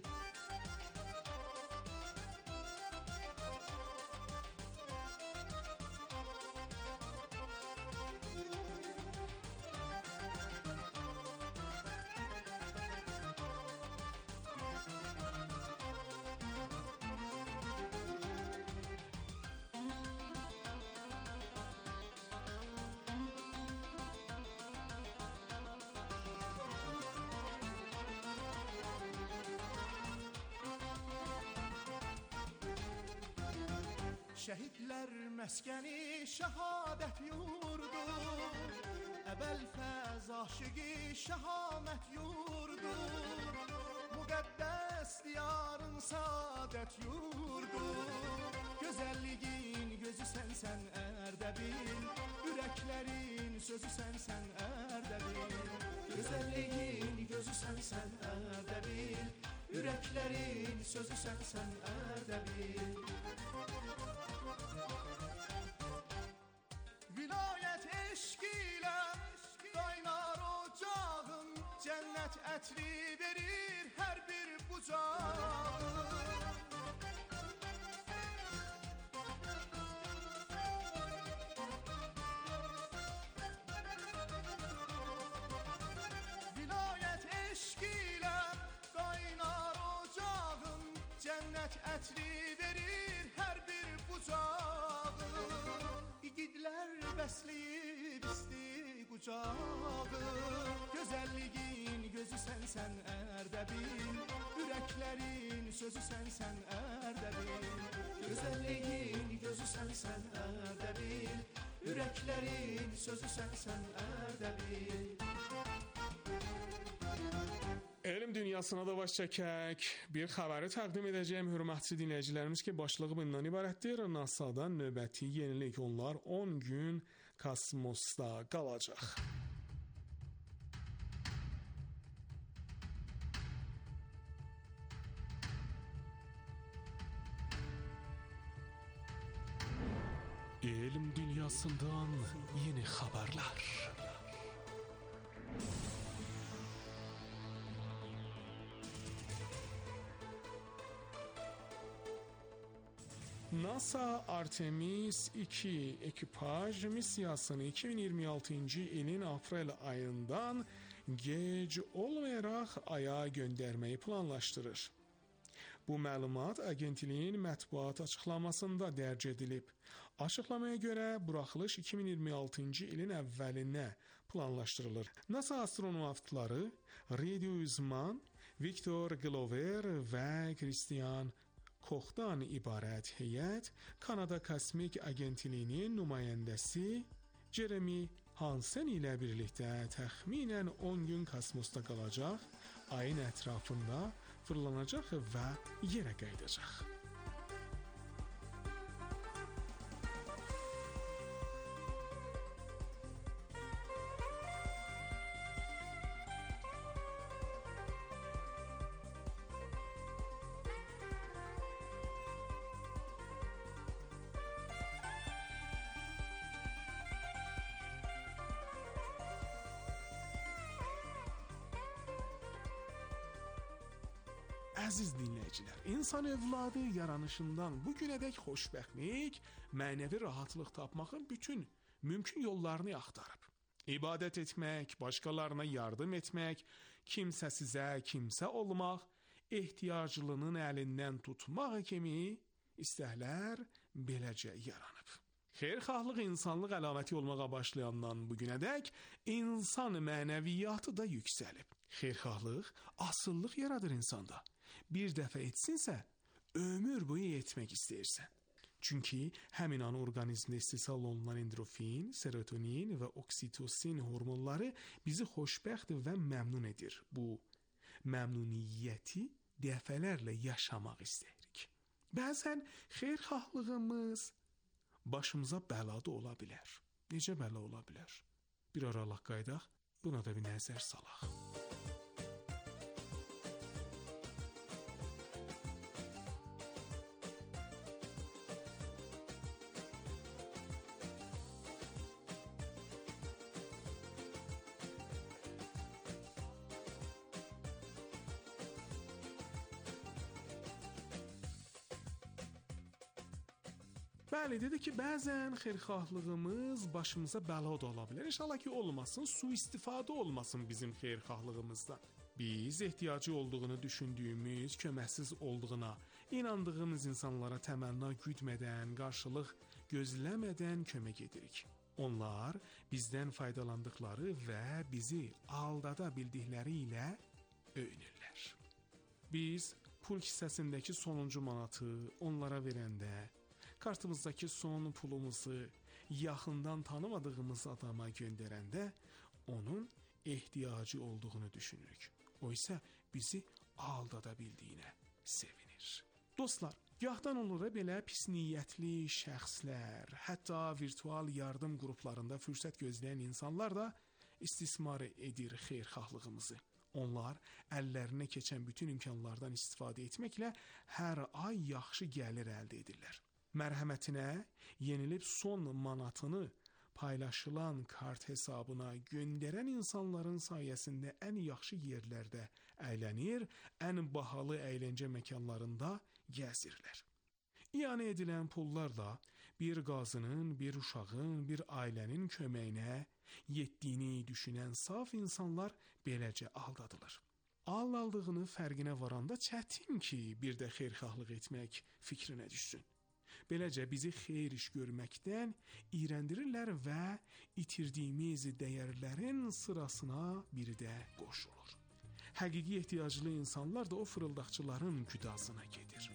Speaker 1: Şəhidlər məskəni şəhadət yurdu, əvvəl fəz aşıqi şəhamət yurdu, müqəddəs diyarın saadət yurdu, gözəlliyin gözü sənsən Ərdəbil, ürəklərin sözü sənsən Ərdəbil, gözəlliyin gözü sənsən Ərdəbil, ürəklərin sözü sənsən Ərdəbil. Vilayət eşq ilə qaynar ocağın, cənnət ətri verir hər bir bucağın. Vilayət eşq ilə qaynar ocağın, cənnət ətri verir hər bir bucağın. İgidlər bəsləyib isti qucağı, gözəlliyin gözü sənsən Ərdəbil, ürəklərin sözü sənsən Ərdəbil, gözəlliyin gözü sənsən Ərdəbil, ürəklərin sözü sənsən Ərdəbil.
Speaker 5: Elm dünyasına da baş çəkək. Bir xəbəri təqdim edəcəyim hörmətli dinləyicilərimiz ki, başlığı bundan ibarətdir. NASA-dan növbəti yenilik, onlar 10 gün kosmosda qalacaq. Elm dünyasından yeni xəbərlər. NASA Artemis 2 ekipaj missiyasını 2026-cı ilin aprel ayından gec olmayaraq Aya göndərməyi planlaşdırır. Bu məlumat agentliyin mətbuat açıqlamasında dərc edilib. Açıqlamaya görə buraxılış 2026-cı ilin əvvəlinə planlaşdırılır. NASA astronavtları Redi Uzman, Viktor Glover və Christian Koxdan ibarət heyət Kanada Kosmik Agentliyinin nümayəndəsi Jeremy Hansen ilə birlikdə təxminən 10 gün kosmosda qalacaq, ayın ətrafında fırlanacaq və yerə qayıdacaq. Əziz dinləyicilər, insan övladı yaranışından bu günədək xoşbəxtlik, mənəvi rahatlıq tapmağın bütün mümkün yollarını axtarıb. İbadət etmək, başqalarına yardım etmək, kimsəsizə kimsə olmaq, ehtiyaclının əlindən tutmaq kimi istəklər beləcə yaranıb. Xeyirxahlıq insanlıq əlaməti olmağa başlayandan bu günədək insan mənəviyyatı da yüksəlib. Xeyirxahlıq asıllıq yaradır insanda. Bir dəfə etsinsə, ömür boyu etmək istəyirsən. Çünki həmin an orqanizmdə istehsal olunan endorfin, serotonin və oksitosin hormonları bizi xoşbəxt və məmnun edir. Bu məmnuniyyəti dəfələrlə yaşamaq istəyirik. Bəzən xeyirxahlığımız başımıza bəla da ola bilər. Necə bəla ola bilər? Bir aralıq qaydaq, buna da bir nəzər salaq. Bəli, dedi ki, bəzən xeyirxahlığımız başımıza bəla da ola bilər. İnşallah ki, olmasın, sui-istifadə olmasın bizim xeyirxahlığımızdan. Biz ehtiyacı olduğunu düşündüyümüz, köməksiz olduğuna, inandığımız insanlara təmənna güdmədən, qarşılıq gözləmədən kömək edirik. Onlar bizdən faydalandıqları və bizi aldada bildikləri ilə öyünürlər. Biz pul kisəsindəki sonuncu manatı onlara verəndə, kartımızdakı son pulumuzu yaxından tanımadığımız adama göndərəndə onun ehtiyacı olduğunu düşünürük. O isə bizi aldada bildiyinə sevinir. Dostlar, gahdan olur belə pis niyyətli şəxslər, hətta virtual yardım qruplarında fürsət gözləyən insanlar da istismar edir xeyirxahlığımızı. Onlar əllərinə keçən bütün imkanlardan istifadə etməklə hər ay yaxşı gəlir əldə edirlər. Mərhəmətinə yenilib son manatını paylaşılan kart hesabına göndərən insanların sayəsində ən yaxşı yerlərdə əylənir, ən bahalı əyləncə məkanlarında gəzirlər. İyanə edilən pullarla bir qazının, bir uşağın, bir ailənin köməyinə yetdiyini düşünən saf insanlar beləcə aldadılır. Aldığını fərqinə varanda çətin ki, bir də xeyirxahlıq etmək fikrinə düşsün. Beləcə bizi xeyir iş görməkdən iyrəndirirlər və itirdiyimiz dəyərlərin sırasına biri də qoşulur. Həqiqi ehtiyaclı insanlar da o fırıldaqçıların güdasına gedir.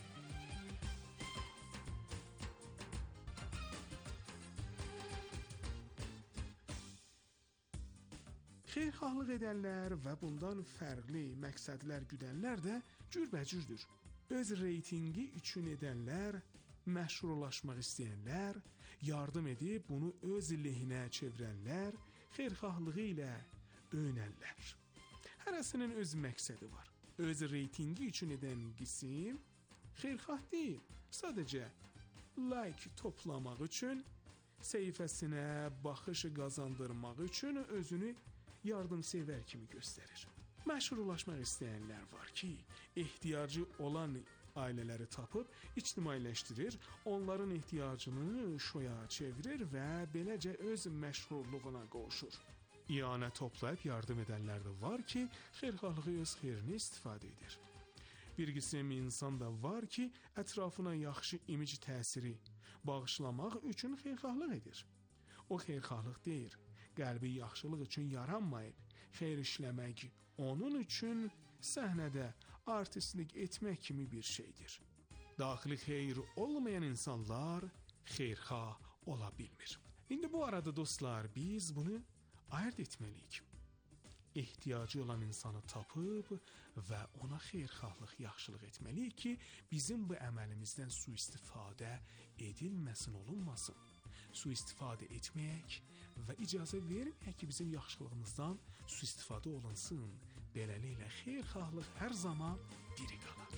Speaker 5: Xeyirxahlıq edənlər və bundan fərqli məqsədlər güdənlər də cürbəcürdür. Öz reytingi üçün edənlər, məşhurlaşmaq istəyənlər, yardım edib bunu öz lehinə çevirənlər, xeyirxahlığı ilə öyünənlər. Hərəsinin öz məqsədi var. Öz reytingi üçün edən qism xeyirxah deyil, sadəcə like toplamaq üçün, səhifəsinə baxış qazandırmaq üçün özünü yardımsevər kimi göstərir. Məşhurlaşmaq istəyənlər var ki, ehtiyacı olan ailələri tapıb ictimailəşdirir, onların ehtiyacını şoya çevirir və beləcə öz məşhurluğuna qovuşur. İyanə toplayıb yardım edənlər də var ki, xeyirxahlığı öz xeyrinə istifadə edir. Bir qism insan da var ki, ətrafına yaxşı imic təsiri bağışlamaq üçün xeyirxahlıq edir. O xeyirxahlıq deyir, qəlbi yaxşılıq üçün yaranmayıb, xeyir işləmək onun üçün səhnədə artistlik etmək kimi bir şeydir. Daxili xeyir olmayan insanlar xeyirxah ola bilmir. İndi bu arada dostlar, biz bunu ayırt etməliyik. Ehtiyacı olan insanı tapıb və ona xeyirxahlıq, yaxşılıq etməliyik ki, bizim bu əməlimizdən sui-istifadə edilməsin, olunmasın. Sui-istifadə etməyək və icazə verməyək ki, bizim yaxşılığımızdan sui-istifadə olunsın. Beləliklə xeyirxahlıq hər zaman diri qalar.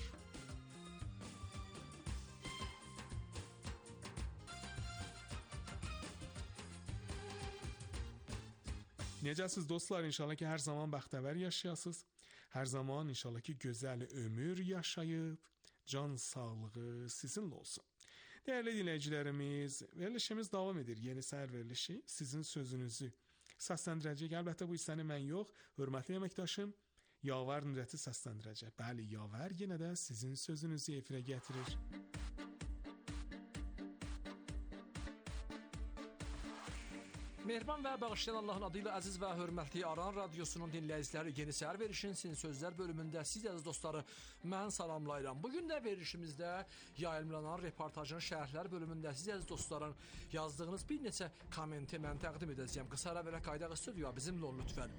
Speaker 5: Necəsiz dostlar? İnşallah ki, hər zaman bəxtəvər yaşayasınız. Hər zaman inşallah ki, gözəl ömür yaşayıb, can sağlığı sizinlə olsun. Dəyərli dinləyicilərimiz, verilişimiz davam edir. Yeni səhər verilişi sizin sözünüzü səsləndirəcək. Əlbəttə bu hissəni mən yox, hörmətli əməkdaşım Yavər Nurəti səsləndirəcək. Bəli, Yavər yenə də sizin sözünüzü efirə gətirir.
Speaker 6: Mehriban və bağışlayan Allahın adıyla əziz və hörmətli Aran Radiosunun dinləyiciləri, yeni səhər verilişinin Sin Sözlər bölümündə siz əziz dostları mən salamlayıram. Bugün də verilişimizdə yayımlanan reportajın şərhlər bölümündə siz əziz dostların yazdığınız bir neçə kommenti mən təqdim edəcəyəm. Qısa ara verə qaydaq stüdyoya bizimlə olun lütfən.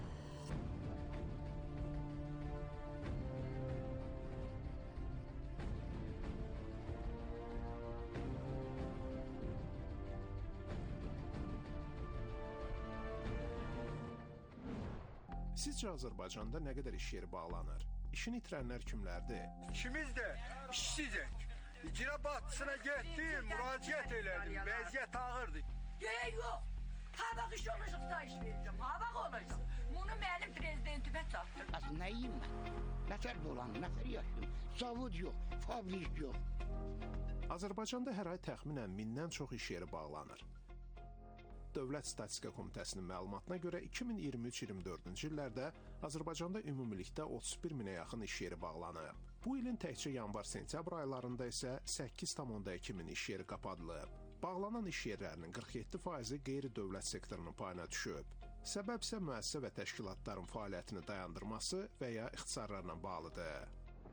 Speaker 7: Sizcə Azərbaycanda nə qədər iş yeri bağlanır? İşini itirənlər kimlərdir?
Speaker 8: İkimiz də işsizik. İcra başçısına getdim, müraciət elədim. Vəziyyət ağırdır.
Speaker 9: Yox. Ha bak iş olacaqsa iş verəcəm. Ha bak olacaq. Bunu mənim prezidentimə çatdır.
Speaker 10: Aslında nəyim mən? Nətər dolanım, nətər yaşayım? Zavod yox, fabrik yox.
Speaker 7: Azərbaycanda hər ay təxminən 1000-dən çox iş yeri bağlanır. Dövlət Statistika Komitəsinin məlumatına görə 2023-24-cü illərdə Azərbaycanda ümumilikdə 31 minə yaxın iş yeri bağlanıb. Bu ilin təkcə yanvar-sentyabr aylarında isə 8,2 min iş yeri qapadılıb. Bağlanan iş yerlərinin 47%-i qeyri-dövlət sektorunun payına düşüb. Səbəb isə müəssisə və təşkilatların fəaliyyətini dayandırması və ya ixtisarlarla bağlıdır.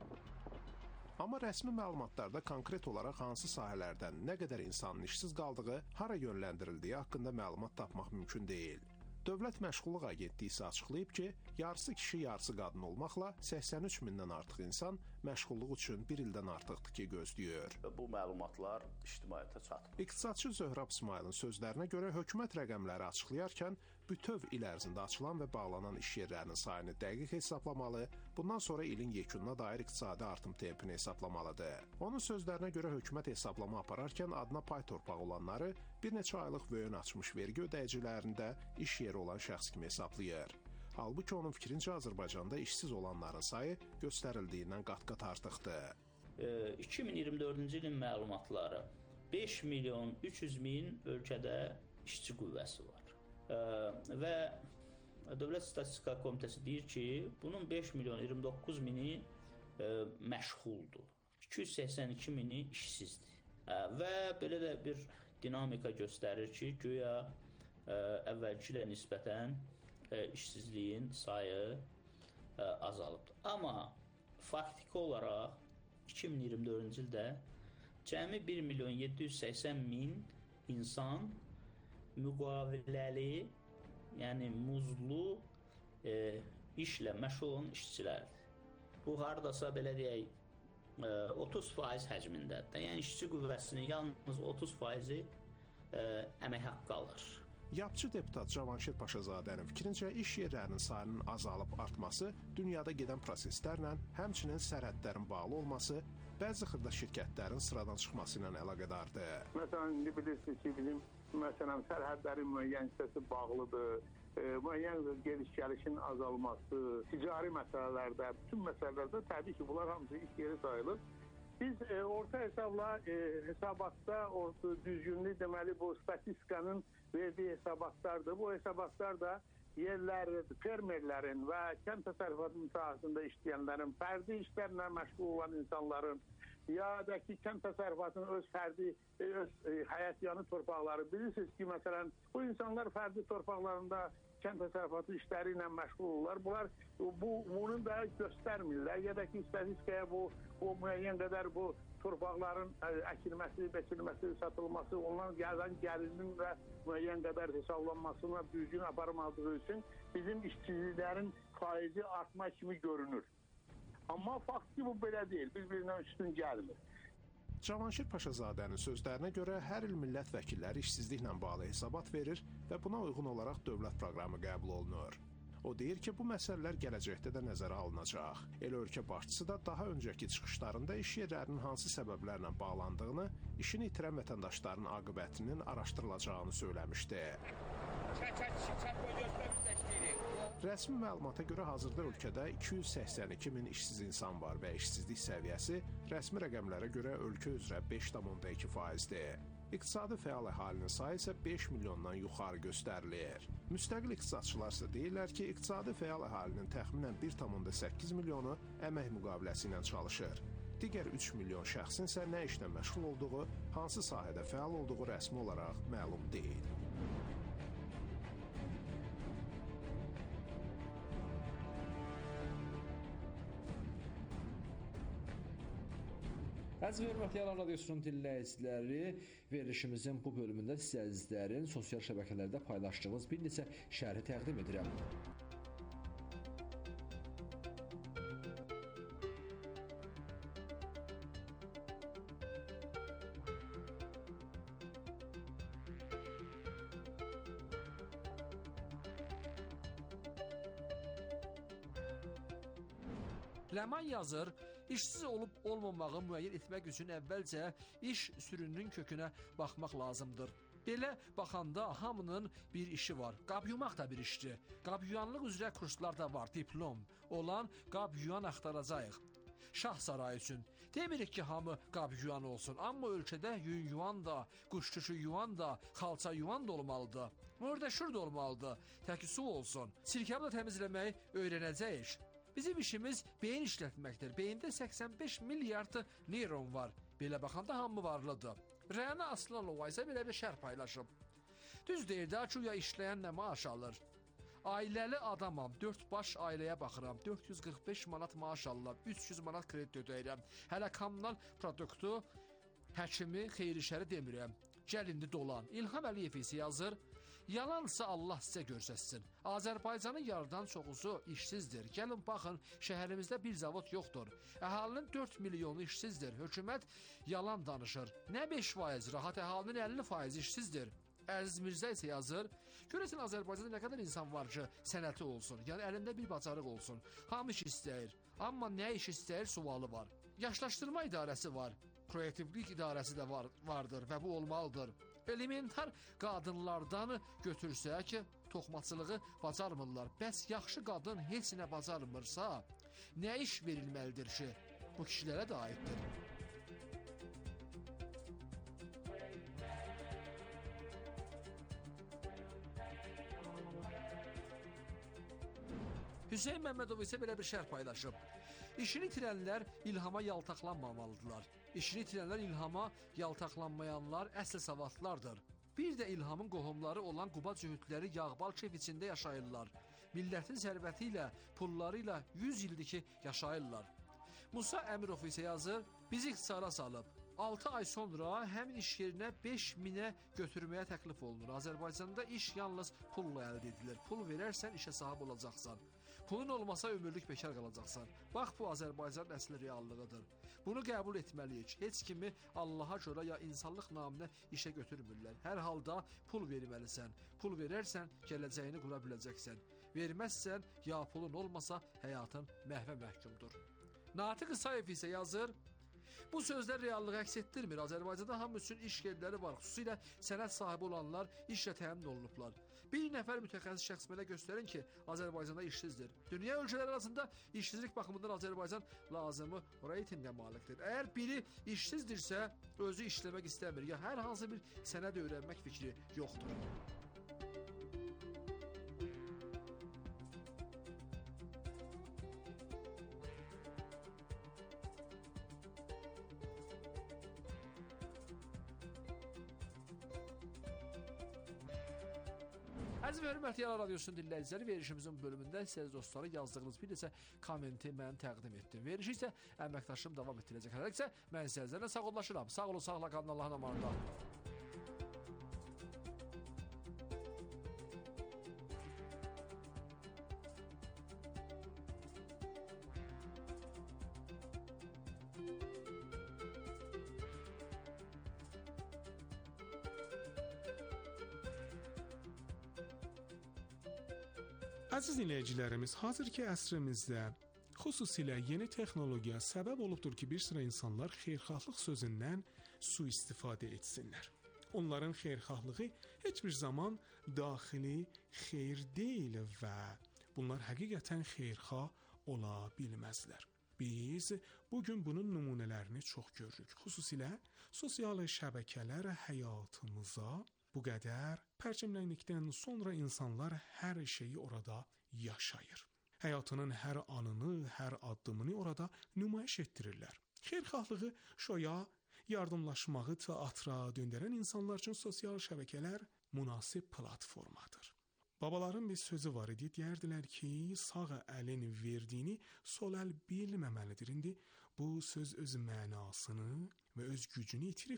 Speaker 7: Amma rəsmi məlumatlarda konkret olaraq hansı sahələrdən nə qədər insanın işsiz qaldığı, hara yönləndirildiyi haqqında məlumat tapmaq mümkün deyil. Dövlət Məşğulluq Agentliyi isə açıqlayıb ki, yarısı kişi, yarısı qadın olmaqla 83 mindən artıq insan məşğulluq üçün bir ildən artıqdır ki, gözləyir.
Speaker 10: Bu məlumatlar ictimaiyyətə çatır.
Speaker 7: İqtisadçı Zöhrab İsmailin sözlərinə görə hökumət rəqəmləri açıqlayarkən bütöv il ərzində açılan və bağlanan iş yerlərinin sayını dəqiq hesablamalı, bundan sonra ilin yekununa dair iqtisadi artım tempini hesablamalıdır. Onun sözlərinə görə hökumət hesablama apararkən adına pay torpağı olanları bir neçə aylıq vöyün açmış vergi ödəyicilərində iş yeri olan şəxs kimi hesablayır. Halbuki onun fikrincə Azərbaycanda işsiz olanların sayı göstərildiyindən qat-qat artıqdır.
Speaker 11: 2024-cü ilin məlumatları 5 milyon 300 min ölkədə işçi qüvvəsi var. Və Dövlət Statistika Komitəsi deyir ki, bunun 5 milyon 29 mini məşğuldur. 282 mini işsizdir. Və belə də bir dinamika göstərir ki, güya əvvəlki ilə nisbətən işsizliyin sayı azalıbdır. Amma faktiki olaraq 2024-cü ildə cəmi 1 milyon 780 min insan müqaviləli, yəni muzlu işlə məşğul olan işçilərdir. Bu hardasa belə deyək 30% həcmindədir. Yəni işçi qüvvəsinin yalnız 30%-i əmək haqqı alır.
Speaker 7: Yapçı deputat Cavanşir Paşazadənin fikrincə iş yerlərinin sayının azalıb artması dünyada gedən proseslərlə, həmçinin sərhədlərin bağlı olması, bəzi xırda şirkətlərin sıradan çıxması ilə əlaqədardır.
Speaker 12: Məsələn, indi bilirsiniz ki, bizim sərhədlərin müəyyən hissəsi bağlıdır, müəyyən gediş-gəlişin azalması, ticari məsələlərdə, bütün məsələlərdə təbii ki, bunlar hamısı iş yeri sayılır. Biz orta hesabla hesabatda düzgünlük deməli bu statistikanın verdiyi hesabatlardır. Bu hesabatlar da yerlər, fermerlərin və kənd təsərrüfatının sahəsində işləyənlərin, fərdi işlərlə məşğul olan insanların, ya da ki, kənd təsərrüfatının öz fərdi, öz həyatyanı torpaqları. Bilirsiniz ki, məsələn, bu insanlar fərdi torpaqlarında kənd təsərrüfatı işləri ilə məşğul olurlar. Bunlar bunu da göstərmirlər. Ya da ki, statistikaya bu müəyyən qədər bu torpaqların əkilməsi, beçilməsi, satılması, ondan gəlirinin və müəyyən qədər hesablanmasına düzgün aparılmadığı üçün bizim işçiliklərin faizi artma kimi görünür. Amma faktiki bu belə deyil, bir-birindən üstün gəlmir.
Speaker 7: Cavanşir Paşazadənin sözlərinə görə hər il millət vəkilləri işsizliklə bağlı hesabat verir və buna uyğun olaraq dövlət proqramı qəbul olunur. O deyir ki, bu məsələlər gələcəkdə də nəzərə alınacaq. Elə ölkə başçısı da daha öncəki çıxışlarında iş yerlərinin hansı səbəblərlə bağlandığını, işini itirən vətəndaşların aqibətinin araşdırılacağını söyləmişdi. Rəsmi məlumata görə hazırda ölkədə 282 min işsiz insan var və işsizlik səviyyəsi rəsmi rəqəmlərə görə ölkə üzrə 5,2%-dir. İqtisadi fəal əhalinin sayı isə 5 milyondan yuxarı göstərilir. Müstəqil iqtisadçılar isə deyirlər ki, iqtisadi fəal əhalinin təxminən 1,8 milyonu əmək müqaviləsi ilə çalışır. Digər 3 milyon şəxsin isə nə işlə məşğul olduğu, hansı sahədə fəal olduğu rəsmi olaraq məlum deyil.
Speaker 6: Əziz və hörmətli Aran Radiosunun dinləyiciləri, verilişimizin bu bölümündə sizlərin sosial şəbəkələrdə paylaşdığımız bir neçə şərhi təqdim edirəm. Ləman yazır, işsiz olub-olmamağı müəyyən etmək üçün əvvəlcə iş sürünün kökünə baxmaq lazımdır. Belə baxanda hamının bir işi var. Qab yumaq da bir işdir. Qab yuyanlıq üzrə kurslar da var, diplom olan qab yuyan axtaracağıq. Şah sarayı üçün. Demirik ki, hamı qab yuyan olsun, amma ölkədə yun yuyan da, quşçuşu yuyan da, xalça yuyan da olmalıdır. Murdaşur da olmalıdır, təki su olsun. Sirkəmi də təmizləməyi öyrənəcəyik. Bizim işimiz beyin işlətməkdir. Beyində 85 milyard neyron var. Belə baxanda hamı varlıdır. Rəna Aslanova isə belə bir şərh paylaşıb. Düz deyir də, çuya işləyən nə maaş alır? Ailəli adamam, 4 baş ailəyə baxıram, 445 manat maaş alıram, 300 manat kredit ödəyirəm. Hələ kommunal produktu, həkimi, xeyir-işəri demirəm. Gəlindi dolan. İlham Əliyev isə yazır, yalansa Allah sizə görsətsin. Azərbaycanın yarıdan çoxusu işsizdir. Gəlin baxın, şəhərimizdə bir zavod yoxdur. Əhalinin 4 milyonu işsizdir. Hökumət yalan danışır. Nə 5%, rahat əhalinin 50% işsizdir. Əziz Mirzə isə yazır, görəsən Azərbaycanda nə qədər insan var ki, sənəti olsun, yəni əlində bir bacarıq olsun. Hamı iş istəyir, amma nə iş istəyir sualı var. Yaşlaşdırma idarəsi var, kreativlik idarəsi də vardır və bu olmalıdır. Elementar qadınlardan götürsək ki, toxmaçılığı bacarmırlar. Bəs yaxşı qadın heç nə bacarmırsa, nə iş verilməlidir ki, bu kişilərə də aiddir. Hüseyn Məmmədov isə belə bir şərh paylaşıb. İşini itirənlər ilhama yaltaqlanmamalıdırlar. İşini itirənlər ilhama yaltaqlanmayanlar əsl savadlardır. Bir də ilhamın qohumları olan Quba cühütləri yağbal keyf içində yaşayırlar. Millətin sərvəti ilə, pulları ilə 100 ildir ki, yaşayırlar. Musa Əmirov isə yazır, bizi ixtisara salıb. 6 ay sonra həmin iş yerinə 5000-ə götürməyə təklif olunur. Azərbaycanda iş yalnız pulla əldə edilir. Pul verərsən, işə sahib olacaqsan. Pulun olmasa ömürlük bekar qalacaqsan. Bax, bu Azərbaycanın əsli reallığıdır. Bunu qəbul etməliyik. Heç kimi Allaha görə ya insanlıq naminə işə götürmürlər. Hər halda pul verməlisən. Pul verərsən, gələcəyini qura biləcəksən. Verməzsən, ya pulun olmasa həyatın məhvə məhkumdur. Natiq İsayev isə yazır, bu sözlər reallığı əks etdirmir. Azərbaycanda hamı üçün iş yerləri var. Xüsusilə sənət sahibi olanlar işlə təmin olunublar. Bir nəfər mütəxəssis şəxs mənə göstərin ki, Azərbaycanda işsizdir. Dünya ölkələri arasında işsizlik baxımından Azərbaycan lazımı reytinqə malikdir. Əgər biri işsizdirsə, özü işləmək istəmir, ya hər hansı bir sənəd öyrənmək fikri yoxdur. Əziz və hörmətli Yalan Radiosunun dinləyiciləri, verilişimizin bölümündə siz dostları yazdığınız bir neçə kommenti mən təqdim etdim. Verilişi isə əməkdaşım davam etdirəcək. Hələliksə mən sizlərlə sağollaşıram. Sağ olun, sağla qalın, Allahın amanında.
Speaker 5: Əziz dinləyicilərimiz, hazırki əsrimizdə xüsusilə yeni texnologiya səbəb olubdur ki, bir sıra insanlar xeyirxahlıq sözündən sui-istifadə etsinlər. Onların xeyirxahlığı heç bir zaman daxili xeyir deyil və bunlar həqiqətən xeyirxah ola bilməzlər. Biz bugün bunun nümunələrini çox görürük. Xüsusilə sosial şəbəkələr həyatımıza bu qədər pərçimləndikdən sonra insanlar hər şeyi orada yaşayır. Həyatının hər anını, hər addımını orada nümayiş etdirirlər. Xeyirxahlığı şoya, yardımlaşmağı teatra döndərən insanlar üçün sosial şəbəkələr münasib platformadır. Babaların bir sözü var idi, deyərdilər ki, sağ əlin verdiyini sol əl bilməməlidir. İndi bu söz öz mənasını və öz gücünü itirib